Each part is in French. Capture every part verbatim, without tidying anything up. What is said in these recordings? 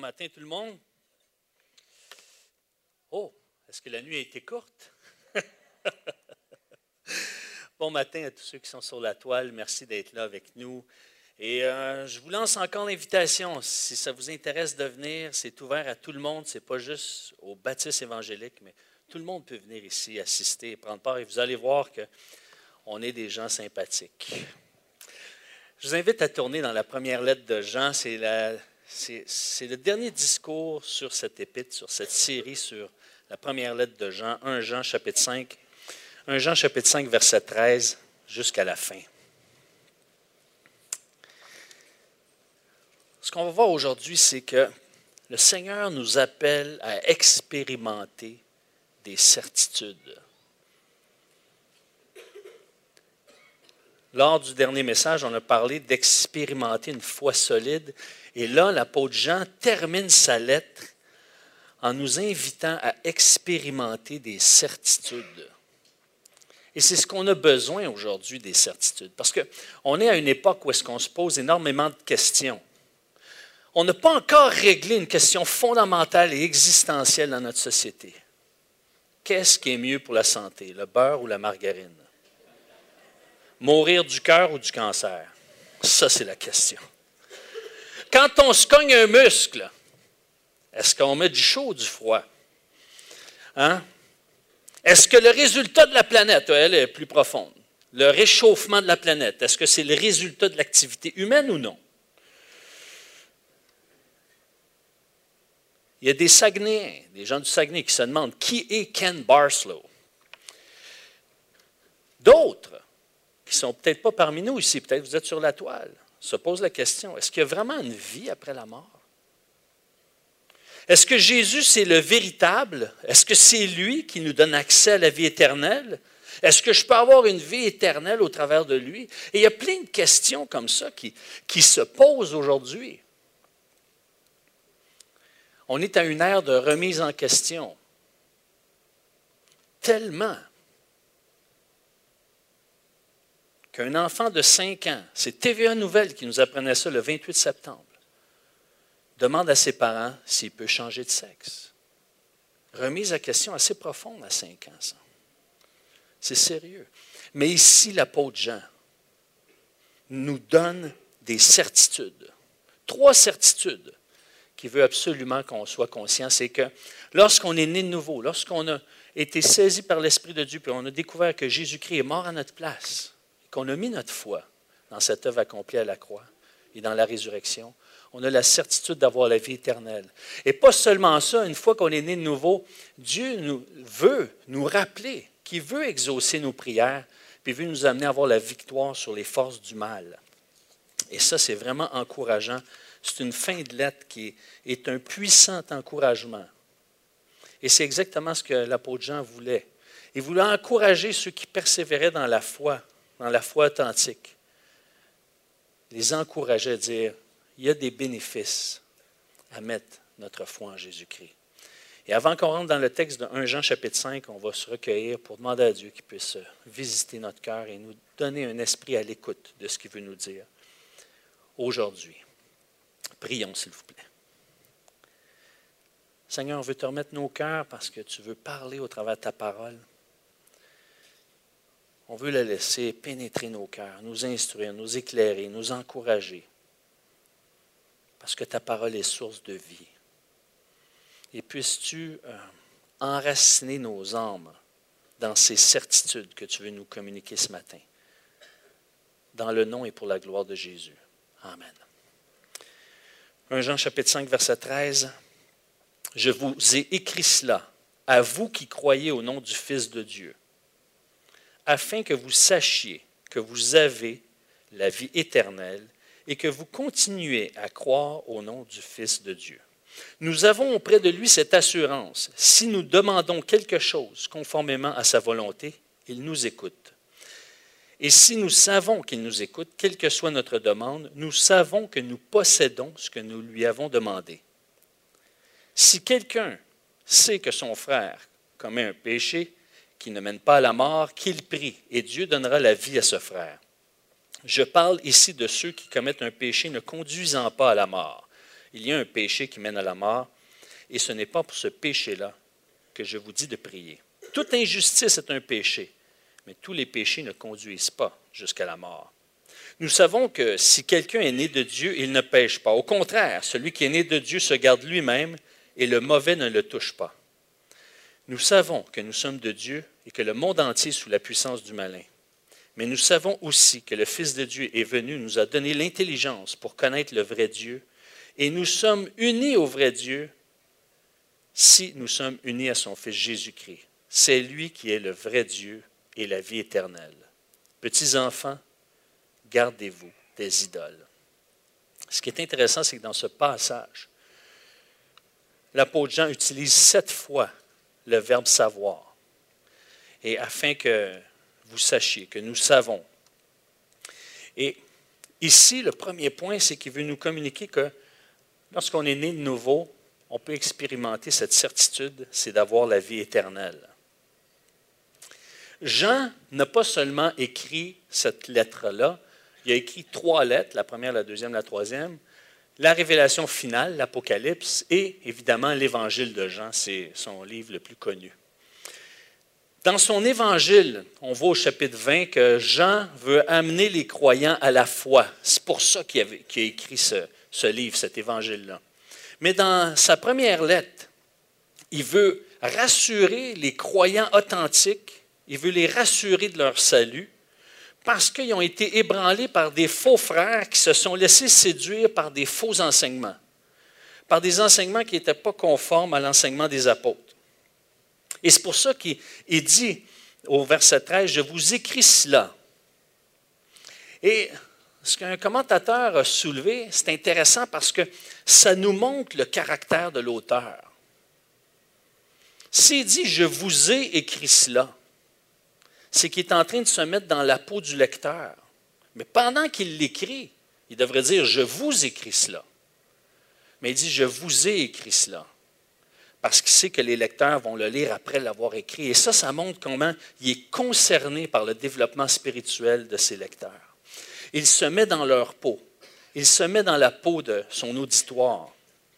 matin tout le monde. Oh, est-ce que la nuit a été courte? Bon matin à tous ceux qui sont sur la toile. Merci d'être là avec nous. Et euh, je vous lance encore l'invitation. Si ça vous intéresse de venir, c'est ouvert à tout le monde. Ce n'est pas juste au baptême évangélique, mais tout le monde peut venir ici, assister et prendre part. Et vous allez voir qu'on est des gens sympathiques. Je vous invite à tourner dans la première lettre de Jean. C'est, la, c'est, c'est le dernier discours sur cette épître, sur cette série sur la première lettre de Jean, premier Jean chapitre cinq. premier Jean chapitre cinq, verset treize, jusqu'à la fin. Ce qu'on va voir aujourd'hui, c'est que le Seigneur nous appelle à expérimenter des certitudes. Lors du dernier message, on a parlé d'expérimenter une foi solide. Et là, l'apôtre Jean termine sa lettre en nous invitant à expérimenter des certitudes. Et c'est ce qu'on a besoin aujourd'hui, des certitudes. Parce qu'on est à une époque où est-ce qu'on se pose énormément de questions. On n'a pas encore réglé une question fondamentale et existentielle dans notre société. Qu'est-ce qui est mieux pour la santé, le beurre ou la margarine? Mourir du cœur ou du cancer? Ça, c'est la question. Quand on se cogne un muscle, est-ce qu'on met du chaud ou du froid? Hein? Est-ce que le résultat de la planète, elle est plus profonde, le réchauffement de la planète, est-ce que c'est le résultat de l'activité humaine ou non? Il y a des Saguenayens, des gens du Saguenay qui se demandent qui est Ken Barslow. D'autres, qui ne sont peut-être pas parmi nous ici, peut-être vous êtes sur la toile, se posent la question, est-ce qu'il y a vraiment une vie après la mort? Est-ce que Jésus, c'est le véritable? Est-ce que c'est lui qui nous donne accès à la vie éternelle? Est-ce que je peux avoir une vie éternelle au travers de lui? Et il y a plein de questions comme ça qui, qui se posent aujourd'hui. On est à une ère de remise en question. Tellement qu'un enfant de cinq ans, c'est T V A Nouvelles qui nous apprenait ça le vingt-huit septembre, demande à ses parents s'il peut changer de sexe. Remise en question assez profonde à cinq ans, ça. C'est sérieux. Mais ici, l'apôtre Jean nous donne des certitudes. Trois certitudes qu'il veut absolument qu'on soit conscient. C'est que lorsqu'on est né de nouveau, lorsqu'on a été saisi par l'Esprit de Dieu, puis on a découvert que Jésus-Christ est mort à notre place, et qu'on a mis notre foi dans cette œuvre accomplie à la croix et dans la résurrection, on a la certitude d'avoir la vie éternelle. Et pas seulement ça, une fois qu'on est né de nouveau, Dieu nous veut nous rappeler qu'il veut exaucer nos prières, puis veut nous amener à avoir la victoire sur les forces du mal. Et ça, c'est vraiment encourageant. C'est une fin de lettre qui est un puissant encouragement. Et c'est exactement ce que l'apôtre Jean voulait. Il voulait encourager ceux qui persévéraient dans la foi, dans la foi authentique. Les encourager à dire, il y a des bénéfices à mettre notre foi en Jésus-Christ. Et avant qu'on rentre dans le texte de premier Jean chapitre cinq, on va se recueillir pour demander à Dieu qu'il puisse visiter notre cœur et nous donner un esprit à l'écoute de ce qu'il veut nous dire aujourd'hui. Prions, s'il vous plaît. Seigneur, on veut te remettre nos cœurs parce que tu veux parler au travers de ta parole. On veut la laisser pénétrer nos cœurs, nous instruire, nous éclairer, nous encourager. Parce que ta parole est source de vie. Et puisses-tu euh, enraciner nos âmes dans ces certitudes que tu veux nous communiquer ce matin. Dans le nom et pour la gloire de Jésus. Amen. premier Jean chapitre cinq, verset treize. « Je vous ai écrit cela, à vous qui croyez au nom du Fils de Dieu, afin que vous sachiez que vous avez la vie éternelle et que vous continuez à croire au nom du Fils de Dieu. Nous avons auprès de lui cette assurance. Si nous demandons quelque chose conformément à sa volonté, il nous écoute. Et si nous savons qu'il nous écoute, quelle que soit notre demande, nous savons que nous possédons ce que nous lui avons demandé. Si quelqu'un sait que son frère commet un péché qui ne mène pas à la mort, qu'il prie, et Dieu donnera la vie à ce frère. Je parle ici de ceux qui commettent un péché ne conduisant pas à la mort. il y a un péché qui mène à la mort, et ce n'est pas pour ce péché-là que je vous dis de prier. Toute injustice est un péché, mais tous les péchés ne conduisent pas jusqu'à la mort. Nous savons que si quelqu'un est né de Dieu, il ne pêche pas. Au contraire, celui qui est né de Dieu se garde lui-même et le mauvais ne le touche pas. Nous savons que nous sommes de Dieu et que le monde entier est sous la puissance du malin. Mais nous savons aussi que le Fils de Dieu est venu, nous a donné l'intelligence pour connaître le vrai Dieu, et nous sommes unis au vrai Dieu si nous sommes unis à son Fils Jésus-Christ. C'est lui qui est le vrai Dieu et la vie éternelle. Petits enfants, gardez-vous des idoles. Ce qui est intéressant, c'est que dans ce passage, l'apôtre Jean utilise sept fois le verbe savoir, et afin que vous sachiez, que nous savons. Et ici, le premier point, c'est qu'il veut nous communiquer que lorsqu'on est né de nouveau, on peut expérimenter cette certitude, c'est d'avoir la vie éternelle. Jean n'a pas seulement écrit cette lettre-là, il a écrit trois lettres, la première, la deuxième, la troisième, la révélation finale, l'Apocalypse, et évidemment l'Évangile de Jean, c'est son livre le plus connu. Dans son Évangile, on voit au chapitre vingt que Jean veut amener les croyants à la foi. C'est pour ça qu'il, avait, qu'il a écrit ce, ce livre, cet Évangile-là. Mais dans sa première lettre, il veut rassurer les croyants authentiques, il veut les rassurer de leur salut, parce qu'ils ont été ébranlés par des faux frères qui se sont laissés séduire par des faux enseignements, par des enseignements qui n'étaient pas conformes à l'enseignement des apôtres. Et c'est pour ça qu'il dit au verset treize, « Je vous écris cela ». Et ce qu'un commentateur a soulevé, c'est intéressant parce que ça nous montre le caractère de l'auteur. S'il dit « Je vous ai écrit cela », c'est qu'il est en train de se mettre dans la peau du lecteur. Mais pendant qu'il l'écrit, il devrait dire « Je vous écris cela ». Mais il dit « Je vous ai écrit cela ». Parce qu'il sait que les lecteurs vont le lire après l'avoir écrit. Et ça, ça montre comment il est concerné par le développement spirituel de ses lecteurs. Il se met dans leur peau. Il se met dans la peau de son auditoire.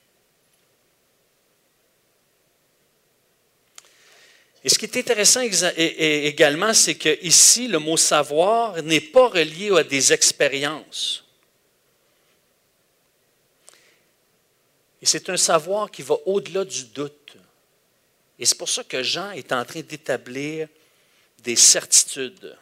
Et ce qui est intéressant également, c'est qu'ici, le mot « savoir » n'est pas relié à des expériences. Et c'est un savoir qui va au-delà du doute. Et c'est pour ça que Jean est en train d'établir des certitudes.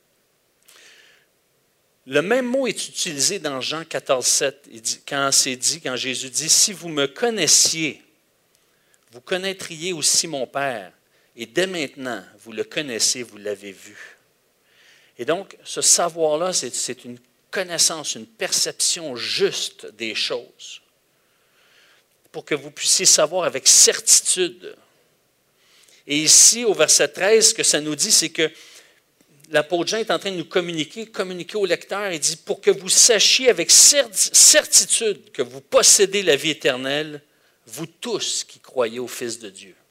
Le même mot est utilisé dans Jean quatorze, sept, quand c'est dit, quand Jésus dit « Si vous me connaissiez, vous connaîtriez aussi mon Père. Et dès maintenant, vous le connaissez, vous l'avez vu. » Et donc, ce savoir-là, c'est, c'est une connaissance, une perception juste des choses, pour que vous puissiez savoir avec certitude. Et ici, au verset treize, ce que ça nous dit, c'est que l'apôtre Jean est en train de nous communiquer, communiquer au lecteur, il dit, pour que vous sachiez avec certitude que vous possédez la vie éternelle, vous tous qui croyez au Fils de Dieu.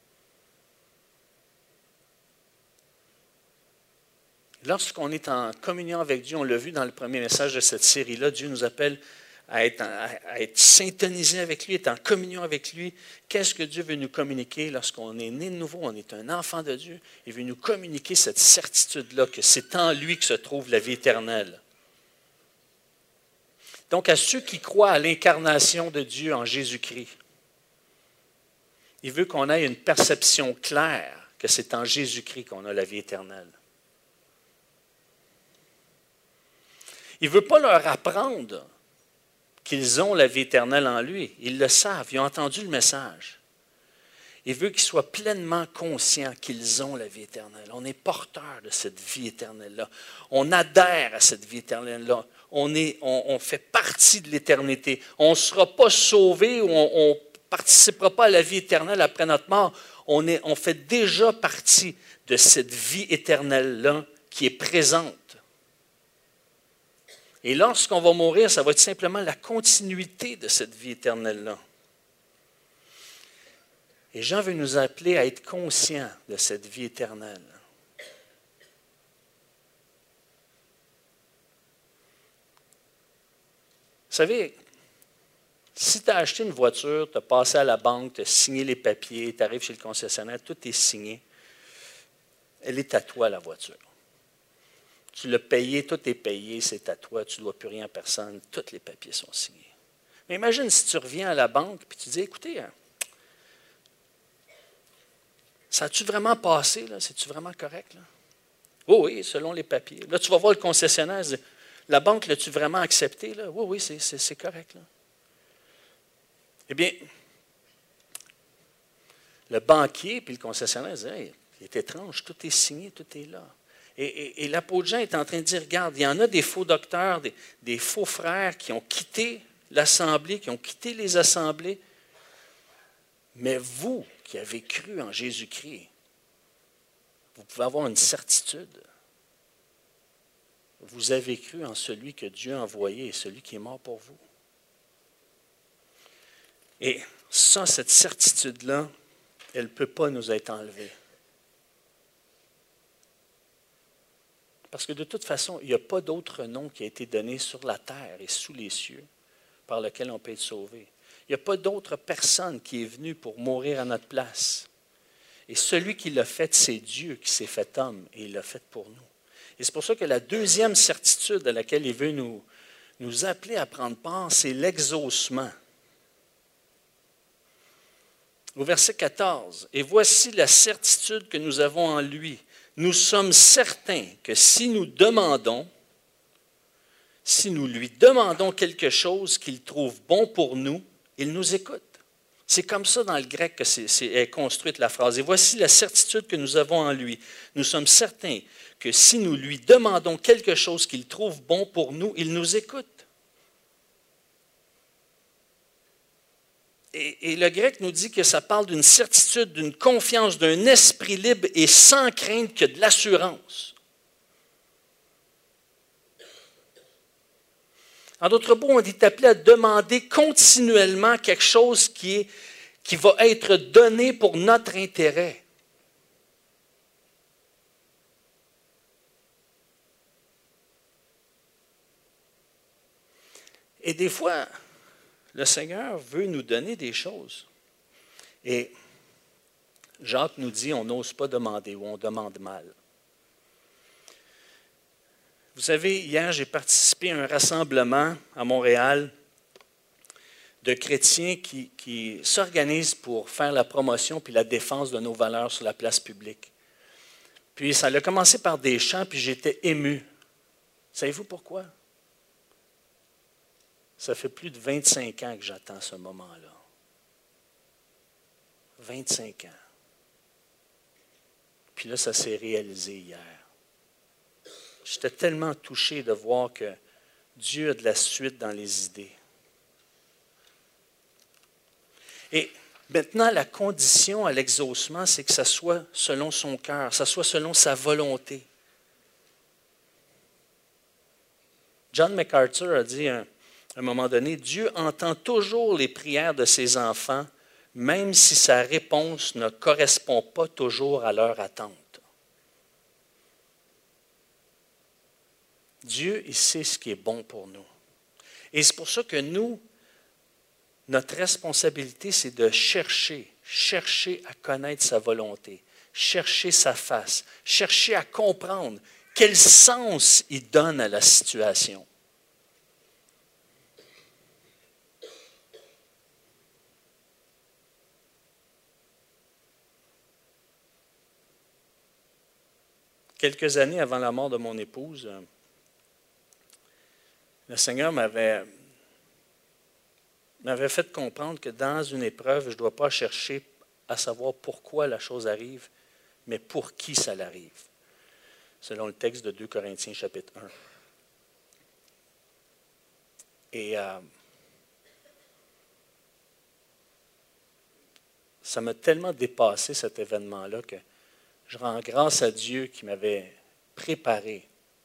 Lorsqu'on est en communion avec Dieu, on l'a vu dans le premier message de cette série-là, Dieu nous appelle à être, à être syntonisé avec lui, être en communion avec lui. Qu'est-ce que Dieu veut nous communiquer lorsqu'on est né de nouveau, on est un enfant de Dieu? Il veut nous communiquer cette certitude-là, que c'est en lui que se trouve la vie éternelle. Donc, à ceux qui croient à l'incarnation de Dieu en Jésus-Christ, il veut qu'on ait une perception claire que c'est en Jésus-Christ qu'on a la vie éternelle. Il ne veut pas leur apprendre qu'ils ont la vie éternelle en lui. Ils le savent, ils ont entendu le message. Il veut qu'ils soient pleinement conscients qu'ils ont la vie éternelle. On est porteur de cette vie éternelle-là. On adhère à cette vie éternelle-là. On, est, on, on fait partie de l'éternité. On ne sera pas sauvé ou on ne participera pas à la vie éternelle après notre mort. On, est, on fait déjà partie de cette vie éternelle-là qui est présente. Et lorsqu'on va mourir, ça va être simplement la continuité de cette vie éternelle-là. Et Jean veut nous appeler à être conscients de cette vie éternelle. Vous savez, Si tu as acheté une voiture, tu as passé à la banque, tu as signé les papiers, tu arrives chez le concessionnaire, tout est signé, elle est à toi, la voiture. Tu l'as payé, tout est payé, c'est à toi, tu ne dois plus rien à personne, tous les papiers sont signés. Mais imagine si tu reviens à la banque et tu dis, écoutez, hein, ça a-tu vraiment passé, là? C'est-tu vraiment correct? Là? Oh oui, selon les papiers. Là, tu vas voir le concessionnaire, la banque l'as-tu vraiment accepté? Là? Oui, oui, c'est, c'est, c'est correct. Là. Eh bien, le banquier puis le concessionnaire disent, hey, il est étrange, tout est signé, tout est là. Et, et, et l'apôtre Jean est en train de dire, regarde, il y en a des faux docteurs, des, des faux frères qui ont quitté l'assemblée, qui ont quitté les assemblées. Mais vous qui avez cru en Jésus-Christ, vous pouvez avoir une certitude. Vous avez cru en celui que Dieu a envoyé et celui qui est mort pour vous. Et ça, cette certitude-là, elle ne peut pas nous être enlevée. Parce que de toute façon, il n'y a pas d'autre nom qui a été donné sur la terre et sous les cieux par lequel on peut être sauvé. Il n'y a pas d'autre personne qui est venue pour mourir à notre place. Et celui qui l'a fait, c'est Dieu qui s'est fait homme et il l'a fait pour nous. Et c'est pour ça que la deuxième certitude à laquelle il veut nous, nous appeler à prendre part, c'est l'exaucement. Au verset quatorze, « Et voici la certitude que nous avons en lui. Nous sommes certains que si nous demandons, si nous lui demandons quelque chose qu'il trouve bon pour nous, il nous écoute. » C'est comme ça dans le grec que c'est, c'est, est construite la phrase. « Et voici la certitude que nous avons en lui. Nous sommes certains que si nous lui demandons quelque chose qu'il trouve bon pour nous, il nous écoute. » Et, et le grec nous dit que ça parle d'une certitude, d'une confiance, d'un esprit libre et sans crainte que de l'assurance. En d'autres mots, on est appelé à demander continuellement quelque chose qui, est, qui va être donné pour notre intérêt. Et des fois, le Seigneur veut nous donner des choses. Et Jacques nous dit, on n'ose pas demander ou on demande mal. Vous savez, hier, j'ai participé à un rassemblement à Montréal de chrétiens qui, qui s'organisent pour faire la promotion puis la défense de nos valeurs sur la place publique. Puis ça a commencé par des chants, puis j'étais ému. Savez-vous pourquoi? Ça fait plus de vingt-cinq ans que j'attends ce moment-là. vingt-cinq ans. Puis là, ça s'est réalisé hier. J'étais tellement touché de voir que Dieu a de la suite dans les idées. Et maintenant, la condition à l'exaucement, c'est que ça soit selon son cœur, ça soit selon sa volonté. John MacArthur a dit un, à un moment donné, Dieu entend toujours les prières de ses enfants, même si sa réponse ne correspond pas toujours à leur attente. Dieu, il sait ce qui est bon pour nous. Et c'est pour ça que nous, notre responsabilité, c'est de chercher, chercher à connaître sa volonté, chercher sa face, chercher à comprendre quel sens il donne à la situation. Quelques années avant la mort de mon épouse, le Seigneur m'avait, m'avait fait comprendre que dans une épreuve, je ne dois pas chercher à savoir pourquoi la chose arrive, mais pour qui ça l'arrive, selon le texte de deux Corinthiens chapitre un. Et euh, ça m'a tellement dépassé cet événement-là que je rends grâce à Dieu qui m'avait préparé.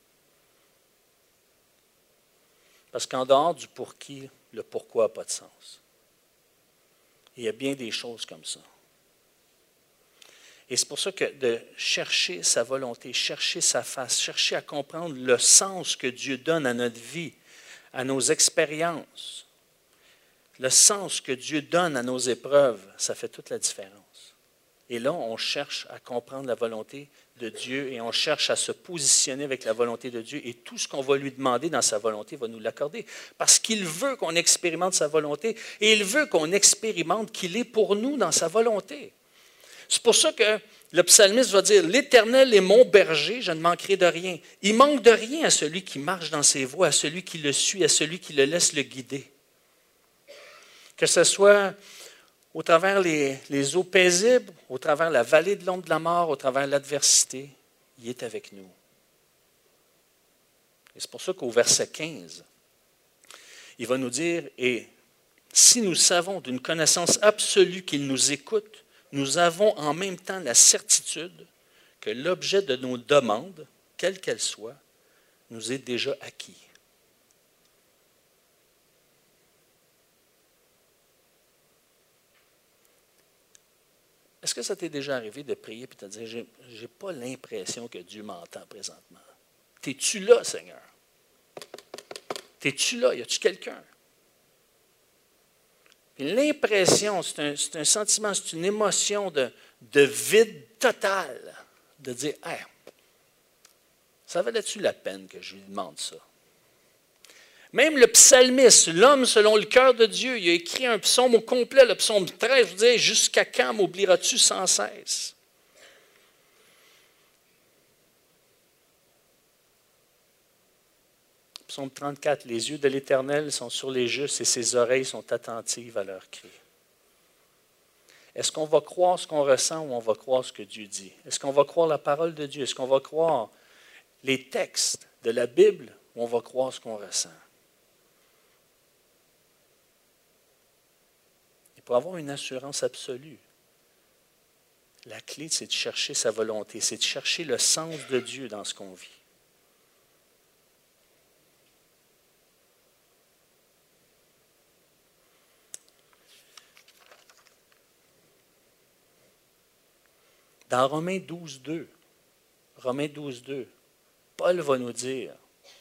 Parce qu'en dehors du pour qui, le pourquoi n'a pas de sens. Il y a bien des choses comme ça. Et c'est pour ça que de chercher sa volonté, chercher sa face, chercher à comprendre le sens que Dieu donne à notre vie, à nos expériences, le sens que Dieu donne à nos épreuves, ça fait toute la différence. Et là, on cherche à comprendre la volonté de Dieu et on cherche à se positionner avec la volonté de Dieu. Et tout ce qu'on va lui demander dans sa volonté, il va nous l'accorder. Parce qu'il veut qu'on expérimente sa volonté et il veut qu'on expérimente qu'il est pour nous dans sa volonté. C'est pour ça que le psalmiste va dire « L'Éternel est mon berger, je ne manquerai de rien. » Il manque de rien à celui qui marche dans ses voies, à celui qui le suit, à celui qui le laisse le guider. Que ce soit au travers les, les eaux paisibles, au travers la vallée de l'ombre de la mort, au travers l'adversité, il est avec nous. Et c'est pour ça qu'au verset quinze, il va nous dire « Et si nous savons d'une connaissance absolue qu'il nous écoute, nous avons en même temps la certitude que l'objet de nos demandes, quelle qu'elle soit, nous est déjà acquis. » Est-ce que ça t'est déjà arrivé de prier et de te dire, j'ai, j'ai pas l'impression que Dieu m'entend présentement? T'es-tu là, Seigneur? T'es-tu là? Y a-tu quelqu'un? Puis l'impression, c'est un, c'est un sentiment, c'est une émotion de, de vide total, de dire, hey, ça valait-tu la peine que je lui demande ça? Même le psalmiste, l'homme selon le cœur de Dieu, il a écrit un psaume au complet, le psaume treize, je vous dis, jusqu'à quand m'oublieras-tu sans cesse? Psaume trente-quatre, les yeux de l'Éternel sont sur les justes et ses oreilles sont attentives à leurs cris. Est-ce qu'on va croire ce qu'on ressent ou on va croire ce que Dieu dit? Est-ce qu'on va croire la parole de Dieu? Est-ce qu'on va croire les textes de la Bible ou on va croire ce qu'on ressent? Pour avoir une assurance absolue, la clé, c'est de chercher sa volonté, c'est de chercher le sens de Dieu dans ce qu'on vit. Dans Romains douze, deux, Romains douze, deux, Paul va nous dire,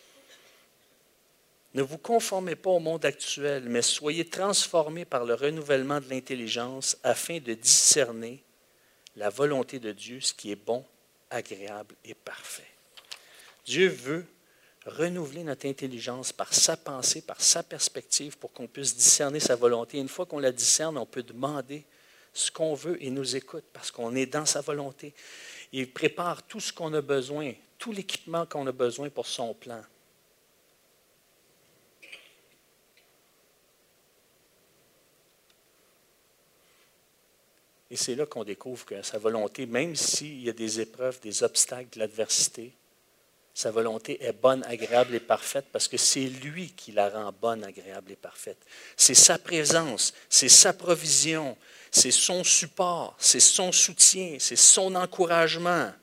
ne vous conformez pas au monde actuel, mais soyez transformés par le renouvellement de l'intelligence afin de discerner la volonté de Dieu, ce qui est bon, agréable et parfait. Dieu veut renouveler notre intelligence par sa pensée, par sa perspective, pour qu'on puisse discerner sa volonté. Une fois qu'on la discerne, on peut demander ce qu'on veut et il nous écoute parce qu'on est dans sa volonté. Il prépare tout ce qu'on a besoin, tout l'équipement qu'on a besoin pour son plan. Et c'est là qu'on découvre que sa volonté, même s'il y a des épreuves, des obstacles, de l'adversité, sa volonté est bonne, agréable et parfaite parce que c'est lui qui la rend bonne, agréable et parfaite. C'est sa présence, c'est sa provision, c'est son support, c'est son soutien, c'est son encouragement.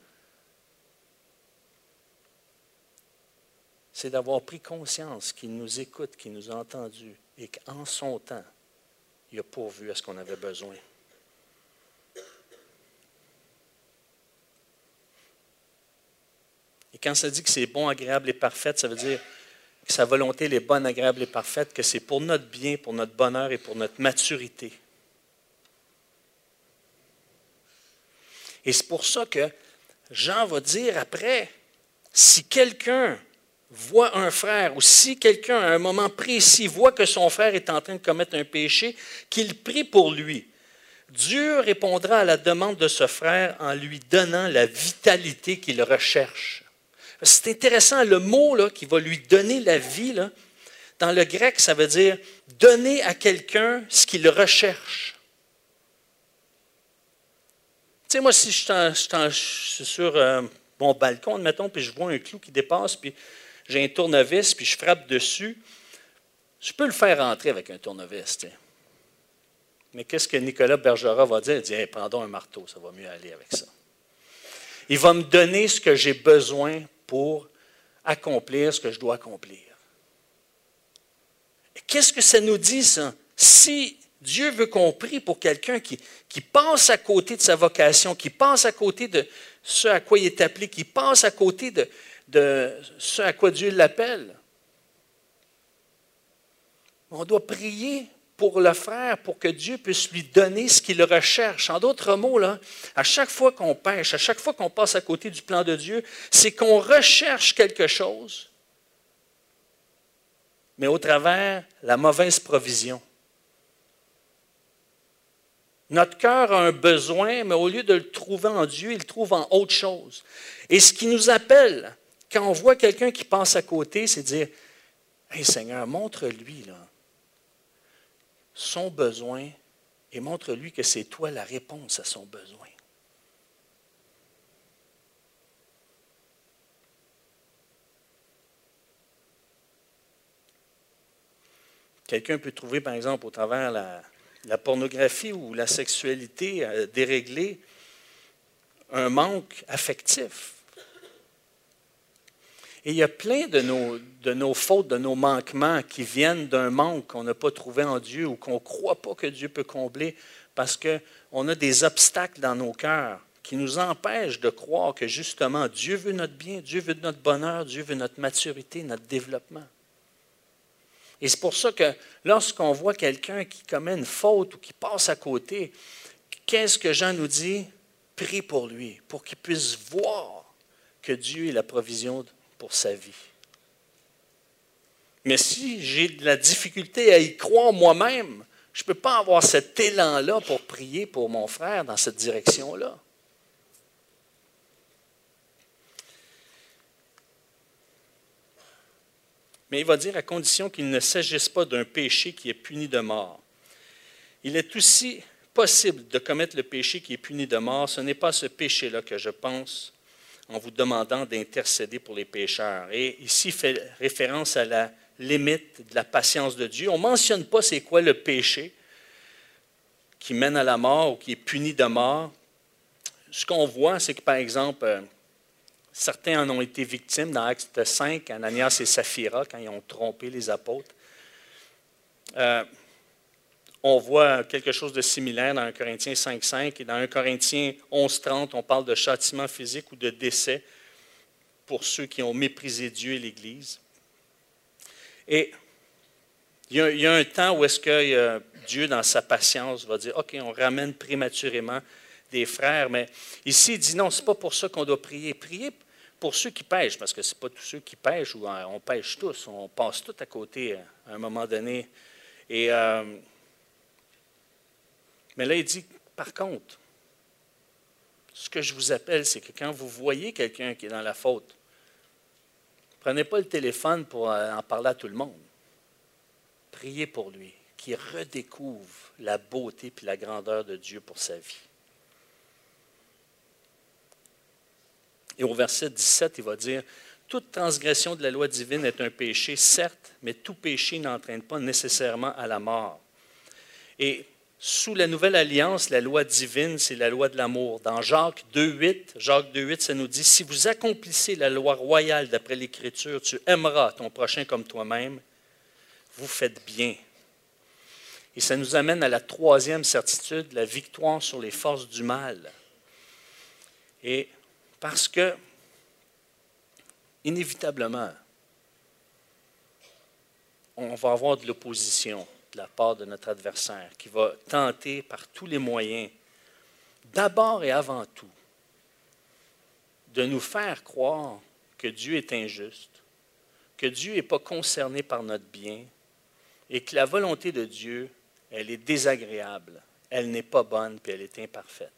C'est d'avoir pris conscience qu'il nous écoute, qu'il nous a entendus et qu'en son temps, il a pourvu à ce qu'on avait besoin. Et quand ça dit que c'est bon, agréable et parfait, ça veut dire que sa volonté elle est bonne, agréable et parfaite, que c'est pour notre bien, pour notre bonheur et pour notre maturité. Et c'est pour ça que Jean va dire après, si quelqu'un voit un frère ou si quelqu'un à un moment précis voit que son frère est en train de commettre un péché, qu'il prie pour lui. Dieu répondra à la demande de ce frère en lui donnant la vitalité qu'il recherche. C'est intéressant, le mot là, qui va lui donner la vie, là, dans le grec, ça veut dire donner à quelqu'un ce qu'il recherche. Tu sais, moi, si je suis, en, je suis, en, je suis sur euh, mon balcon, admettons, puis je vois un clou qui dépasse, puis j'ai un tournevis, puis je frappe dessus, je peux le faire rentrer avec un tournevis. Tu sais. Mais qu'est-ce que Nicolas Bergerat va dire? Il dit, hey, prends donc un marteau, ça va mieux aller avec ça. Il va me donner ce que j'ai besoin pour accomplir ce que je dois accomplir. Et qu'est-ce que ça nous dit, ça? Si Dieu veut qu'on prie pour quelqu'un qui, qui passe à côté de sa vocation, qui passe à côté de ce à quoi il est appelé, qui passe à côté de, de ce à quoi Dieu l'appelle, on doit prier pour le frère, pour que Dieu puisse lui donner ce qu'il recherche. En d'autres mots, là, à chaque fois qu'on pêche, à chaque fois qu'on passe à côté du plan de Dieu, c'est qu'on recherche quelque chose, mais au travers la mauvaise provision. Notre cœur a un besoin, mais au lieu de le trouver en Dieu, il le trouve en autre chose. Et ce qui nous appelle, quand on voit quelqu'un qui passe à côté, c'est de dire, « Hey Seigneur, montre-lui là, son besoin et montre-lui que c'est toi la réponse à son besoin. » Quelqu'un peut trouver, par exemple, au travers la, la pornographie ou la sexualité euh, déréglée, un manque affectif. Et il y a plein de nos, de nos fautes, de nos manquements qui viennent d'un manque qu'on n'a pas trouvé en Dieu ou qu'on ne croit pas que Dieu peut combler parce qu'on a des obstacles dans nos cœurs qui nous empêchent de croire que justement Dieu veut notre bien, Dieu veut notre bonheur, Dieu veut notre maturité, notre développement. Et c'est pour ça que lorsqu'on voit quelqu'un qui commet une faute ou qui passe à côté, qu'est-ce que Jean nous dit? Prie pour lui, pour qu'il puisse voir que Dieu est la provision pour sa vie. Mais si j'ai de la difficulté à y croire moi-même, je ne peux pas avoir cet élan-là pour prier pour mon frère dans cette direction-là. Mais il va dire à condition qu'il ne s'agisse pas d'un péché qui est puni de mort. Il est aussi possible de commettre le péché qui est puni de mort. Ce n'est pas ce péché-là que je pense en vous demandant d'intercéder pour les pécheurs. Et ici, il fait référence à la limite de la patience de Dieu. On ne mentionne pas c'est quoi le péché qui mène à la mort ou qui est puni de mort. Ce qu'on voit, c'est que, par exemple, certains en ont été victimes dans Actes cinq, Ananias et Saphira, quand ils ont trompé les apôtres. Euh, on voit quelque chose de similaire dans un Corinthiens cinq cinq et dans un Corinthiens onze trente, on parle de châtiment physique ou de décès pour ceux qui ont méprisé Dieu et l'Église. Et il y a, il y a un temps où est-ce que euh, Dieu, dans sa patience, va dire « OK, on ramène prématurément des frères », mais ici, il dit non, ce n'est pas pour ça qu'on doit prier. Prier pour ceux qui pêchent, parce que ce n'est pas tous ceux qui pêchent, ou on pêche tous, on passe tous à côté à un moment donné. Et, euh, mais là, il dit, par contre, ce que je vous appelle, c'est que quand vous voyez quelqu'un qui est dans la faute, prenez pas le téléphone pour en parler à tout le monde. Priez pour lui, qu'il redécouvre la beauté et la grandeur de Dieu pour sa vie. Et au verset dix-sept, il va dire, « Toute transgression de la loi divine est un péché, certes, mais tout péché n'entraîne pas nécessairement à la mort. » Et sous la nouvelle alliance, la loi divine, c'est la loi de l'amour. Dans Jacques deux huit, Jacques deux huit, ça nous dit, « Si vous accomplissez la loi royale d'après l'Écriture, tu aimeras ton prochain comme toi-même, vous faites bien. » Et ça nous amène à la troisième certitude, la victoire sur les forces du mal. Et parce que, inévitablement, on va avoir de l'opposition de la part de notre adversaire qui va tenter par tous les moyens, d'abord et avant tout, de nous faire croire que Dieu est injuste, que Dieu n'est pas concerné par notre bien et que la volonté de Dieu, elle est désagréable, elle n'est pas bonne puis elle est imparfaite.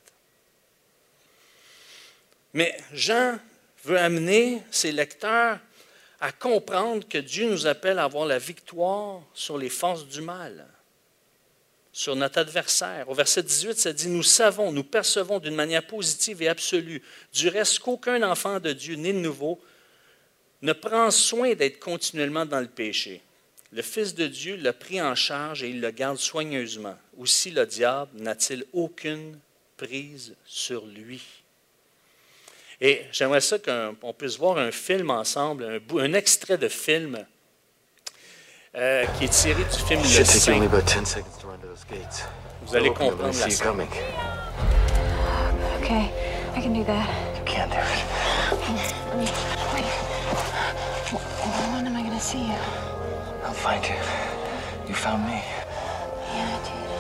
Mais Jean veut amener ses lecteurs à comprendre que Dieu nous appelle à avoir la victoire sur les forces du mal, sur notre adversaire. Au verset dix-huit, ça dit « Nous savons, nous percevons d'une manière positive et absolue, du reste qu'aucun enfant de Dieu né de nouveau ne prend soin d'être continuellement dans le péché. Le Fils de Dieu l'a pris en charge et il le garde soigneusement. Aussi le diable n'a-t-il aucune prise sur lui. » Et j'aimerais ça qu'on puisse voir un film ensemble, un, bout, un extrait de film euh, qui est tiré du film Le Saint. Vous allez comprendre la scène. Okay, I can do that. You can't do it. Wait. When am I going to see you? I'll find you. You found me. Yeah, I did.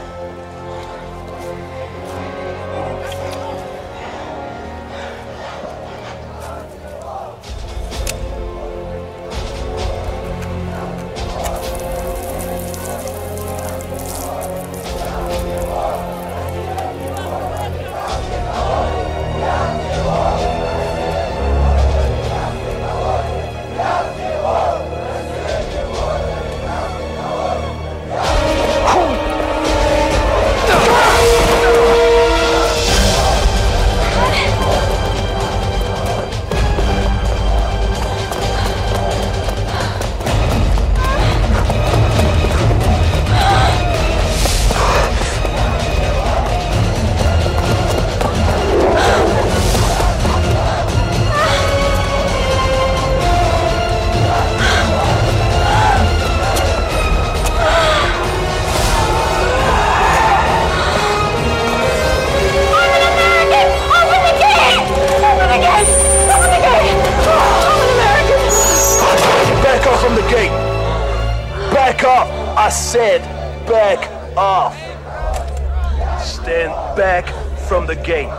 I said back off. Stand back from the gate.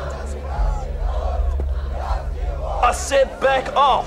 I said back off.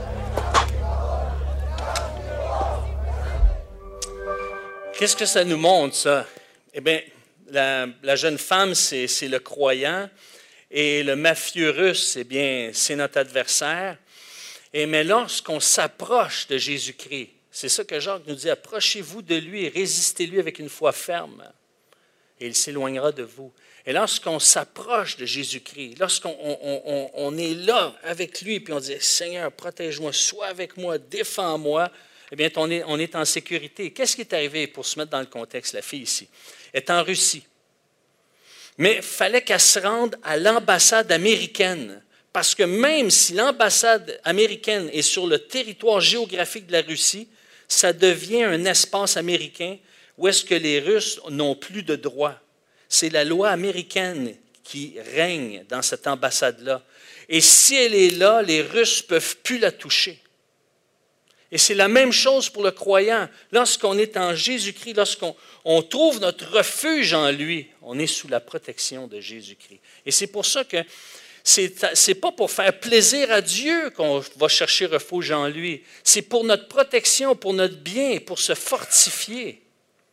Qu'est-ce que ça nous montre, ça? Eh bien, la, la jeune femme, c'est, c'est le croyant, et le mafieux russe, eh bien, c'est notre adversaire. Et mais lorsqu'on s'approche de Jésus-Christ, c'est ça que Jacques nous dit, approchez-vous de lui et résistez-lui avec une foi ferme, et il s'éloignera de vous. Et lorsqu'on s'approche de Jésus-Christ, lorsqu'on on, on, on est là avec lui, puis on dit, Seigneur, protège-moi, sois avec moi, défends-moi, eh bien, on est, on est en sécurité. Qu'est-ce qui est arrivé pour se mettre dans le contexte? La fille ici est en Russie. Mais il fallait qu'elle se rende à l'ambassade américaine. Parce que même si l'ambassade américaine est sur le territoire géographique de la Russie, ça devient un espace américain où est-ce que les Russes n'ont plus de droit. C'est la loi américaine qui règne dans cette ambassade-là. Et si elle est là, les Russes ne peuvent plus la toucher. Et c'est la même chose pour le croyant. Lorsqu'on est en Jésus-Christ, lorsqu'on on trouve notre refuge en lui, on est sous la protection de Jésus-Christ. Et c'est pour ça que c'est, c'est pas pour faire plaisir à Dieu qu'on va chercher refuge en lui. C'est pour notre protection, pour notre bien, pour se fortifier.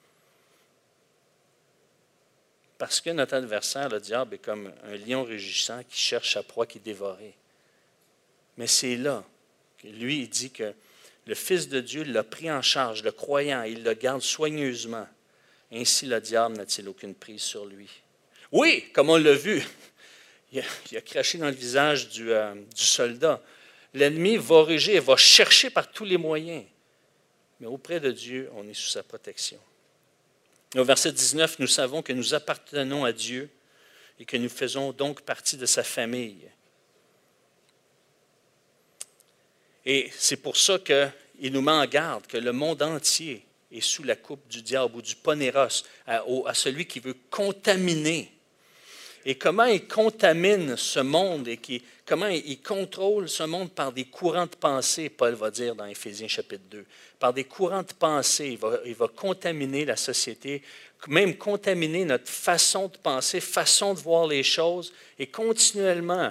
Parce que notre adversaire, le diable, est comme un lion rugissant qui cherche sa proie qui dévorer. Mais c'est là que lui, il dit que le Fils de Dieu l'a pris en charge, le croyant, il le garde soigneusement. Ainsi, le diable n'a-t-il aucune prise sur lui. Oui, comme on l'a vu, il a, il a craché dans le visage du, euh, du soldat. L'ennemi va ruger et va chercher par tous les moyens. Mais auprès de Dieu, on est sous sa protection. Au verset dix-neuf, nous savons que nous appartenons à Dieu et que nous faisons donc partie de sa famille. Et c'est pour ça qu'il nous met en garde que le monde entier est sous la coupe du diable ou du ponéros, à, à celui qui veut contaminer. Et comment il contamine ce monde et qui, comment il contrôle ce monde par des courants de pensée, Paul va dire dans Éphésiens chapitre deux. Par des courants de pensée, il va, il va contaminer la société, même contaminer notre façon de penser, façon de voir les choses, et continuellement,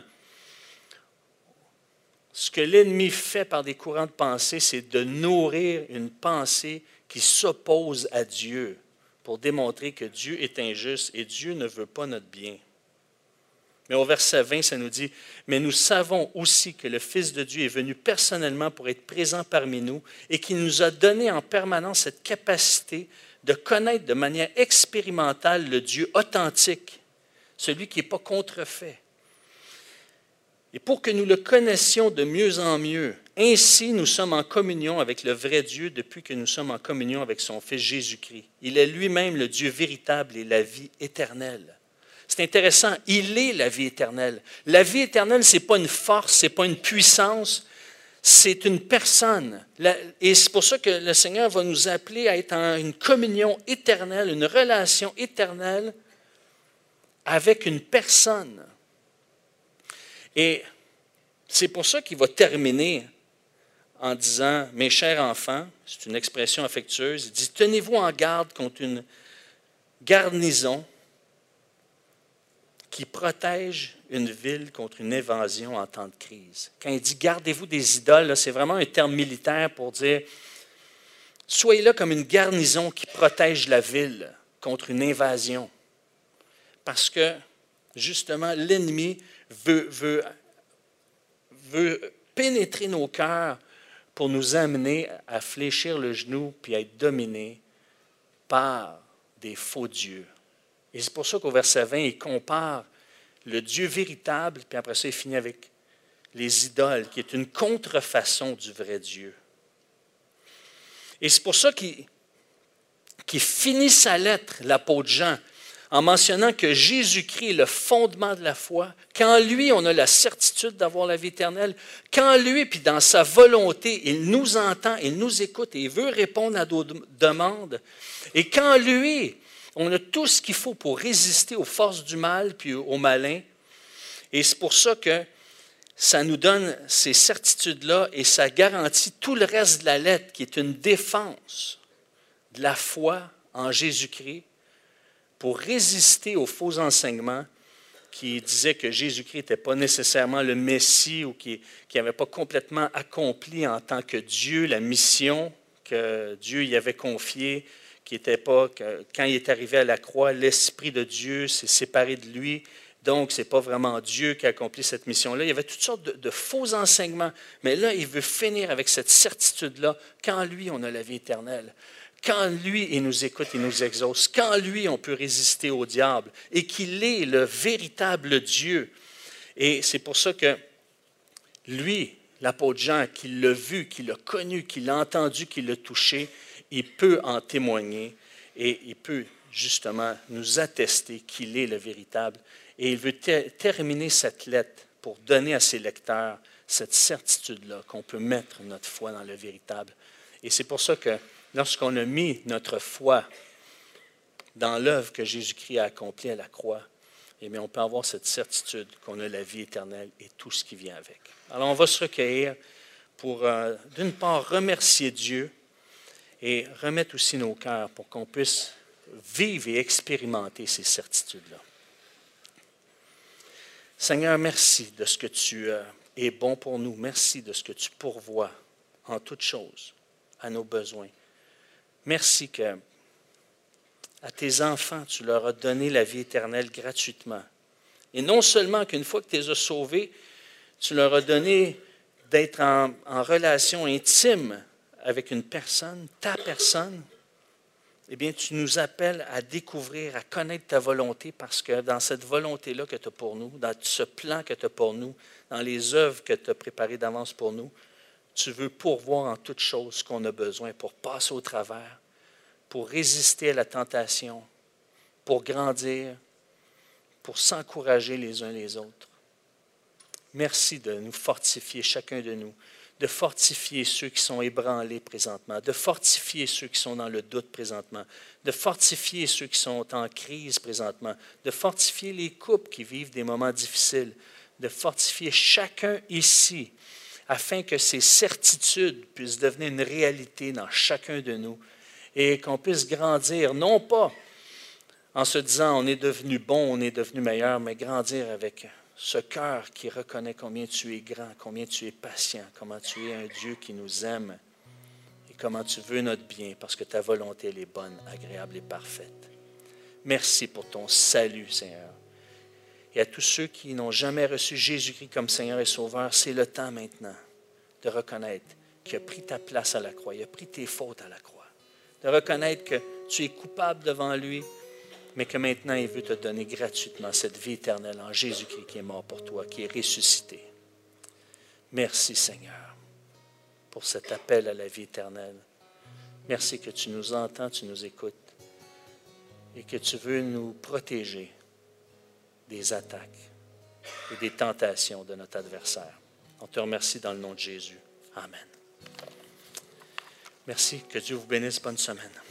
ce que l'ennemi fait par des courants de pensée, c'est de nourrir une pensée qui s'oppose à Dieu pour démontrer que Dieu est injuste et Dieu ne veut pas notre bien. Mais au verset vingt, ça nous dit, « Mais nous savons aussi que le Fils de Dieu est venu personnellement pour être présent parmi nous et qu'il nous a donné en permanence cette capacité de connaître de manière expérimentale le Dieu authentique, celui qui n'est pas contrefait. Et pour que nous le connaissions de mieux en mieux, ainsi nous sommes en communion avec le vrai Dieu depuis que nous sommes en communion avec son Fils Jésus-Christ. Il est lui-même le Dieu véritable et la vie éternelle. » C'est intéressant, il est la vie éternelle. La vie éternelle, ce n'est pas une force, ce n'est pas une puissance, c'est une personne. Et c'est pour ça que le Seigneur va nous appeler à être en une communion éternelle, une relation éternelle avec une personne. Et c'est pour ça qu'il va terminer en disant « Mes chers enfants », c'est une expression affectueuse, il dit « Tenez-vous en garde contre une garnison qui protège une ville contre une invasion en temps de crise. Quand il dit « gardez-vous des idoles », là, c'est vraiment un terme militaire pour dire « soyez là comme une garnison qui protège la ville contre une invasion ». Parce que, justement, l'ennemi veut, veut, veut pénétrer nos cœurs pour nous amener à fléchir le genou puis à être dominés par des faux dieux. Et c'est pour ça qu'au verset vingt, il compare le Dieu véritable, puis après ça, il finit avec les idoles, qui est une contrefaçon du vrai Dieu. Et c'est pour ça qu'il, qu'il finit sa lettre, l'apôtre Jean, en mentionnant que Jésus-Christ est le fondement de la foi, qu'en lui, on a la certitude d'avoir la vie éternelle, qu'en lui, puis dans sa volonté, il nous entend, il nous écoute et il veut répondre à nos demandes, et qu'en lui, on a tout ce qu'il faut pour résister aux forces du mal puis au malin. Et c'est pour ça que ça nous donne ces certitudes-là et ça garantit tout le reste de la lettre qui est une défense de la foi en Jésus-Christ pour résister aux faux enseignements qui disaient que Jésus-Christ n'était pas nécessairement le Messie ou qui n'avait pas complètement accompli en tant que Dieu la mission que Dieu y avait confiée, qui n'était pas, que, quand il est arrivé à la croix, l'Esprit de Dieu s'est séparé de lui, donc ce n'est pas vraiment Dieu qui a accompli cette mission-là. Il y avait toutes sortes de, de faux enseignements, mais là, il veut finir avec cette certitude-là, qu'en lui, on a la vie éternelle, qu'en lui, il nous écoute, il nous exauce, qu'en lui, on peut résister au diable, et qu'il est le véritable Dieu. Et c'est pour ça que lui, l'apôtre Jean, qui l'a vu, qui l'a connu, qui l'a entendu, qui l'a touché, il peut en témoigner et il peut justement nous attester qu'il est le véritable. Et il veut ter- terminer cette lettre pour donner à ses lecteurs cette certitude-là qu'on peut mettre notre foi dans le véritable. Et c'est pour ça que lorsqu'on a mis notre foi dans l'œuvre que Jésus-Christ a accomplie à la croix, eh bien, on peut avoir cette certitude qu'on a la vie éternelle et tout ce qui vient avec. Alors, on va se recueillir pour, euh, d'une part, remercier Dieu et remettre aussi nos cœurs pour qu'on puisse vivre et expérimenter ces certitudes-là. Seigneur, merci de ce que tu euh, es bon pour nous. Merci de ce que tu pourvois en toutes choses à nos besoins. Merci que à tes enfants, tu leur as donné la vie éternelle gratuitement. Et non seulement qu'une fois que tu les as sauvés, tu leur as donné d'être en, en relation intime avec une personne, ta personne, eh bien, tu nous appelles à découvrir, à connaître ta volonté parce que dans cette volonté-là que tu as pour nous, dans ce plan que tu as pour nous, dans les œuvres que tu as préparées d'avance pour nous, tu veux pourvoir en toutes choses ce qu'on a besoin pour passer au travers, pour résister à la tentation, pour grandir, pour s'encourager les uns les autres. Merci de nous fortifier, chacun de nous, de fortifier ceux qui sont ébranlés présentement, de fortifier ceux qui sont dans le doute présentement, de fortifier ceux qui sont en crise présentement, de fortifier les couples qui vivent des moments difficiles, de fortifier chacun ici, afin que ces certitudes puissent devenir une réalité dans chacun de nous et qu'on puisse grandir, non pas en se disant on est devenu bon, on est devenu meilleur, mais grandir avec ce cœur qui reconnaît combien tu es grand, combien tu es patient, comment tu es un Dieu qui nous aime et comment tu veux notre bien parce que ta volonté elle est bonne, agréable et parfaite. Merci pour ton salut, Seigneur. Et à tous ceux qui n'ont jamais reçu Jésus-Christ comme Seigneur et Sauveur, c'est le temps maintenant de reconnaître qu'il a pris ta place à la croix, il a pris tes fautes à la croix, de reconnaître que tu es coupable devant lui, mais que maintenant, il veut te donner gratuitement cette vie éternelle en Jésus-Christ qui est mort pour toi, qui est ressuscité. Merci, Seigneur, pour cet appel à la vie éternelle. Merci que tu nous entends, tu nous écoutes et que tu veux nous protéger des attaques et des tentations de notre adversaire. On te remercie dans le nom de Jésus. Amen. Merci. Que Dieu vous bénisse. Bonne semaine.